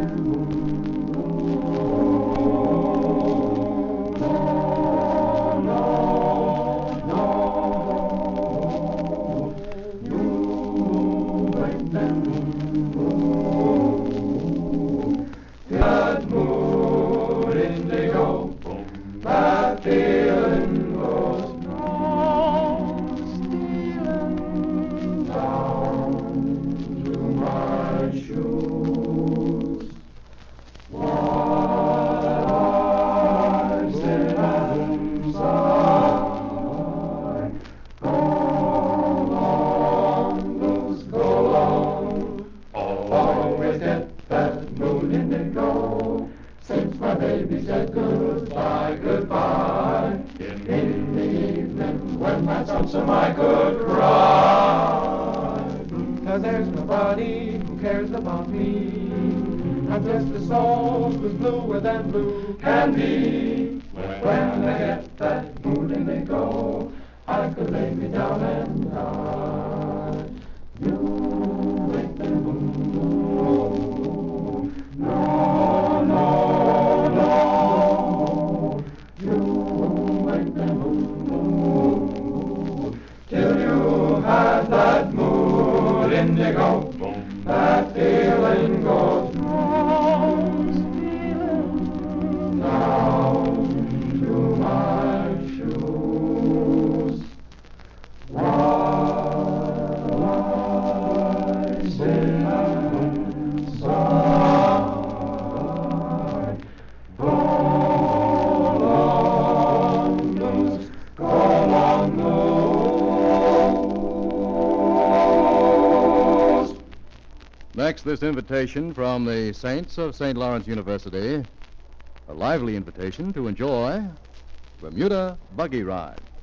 That mood indigo, that feeling goes stealing down to my shoes. While I sit and sigh, go on, blues, go on, always get that mood indigo. Since my baby said goodbye, goodbye, in the evening when my lonesome I could cry. 'Cause there's nobody who cares about me. I'm just a soul who's bluer than blue can be. When I get that mood indigo, I could lay me down and die. You ain't the moon, no, no, no. You ain't the moon till you have that mood indigo. That feeling goes stealing down to my shoes. While I sit and sigh, go on, blues, go on, blues. Next, this invitation from the Saints of St. Lawrence University, a lively invitation to enjoy Bermuda Buggy Ride.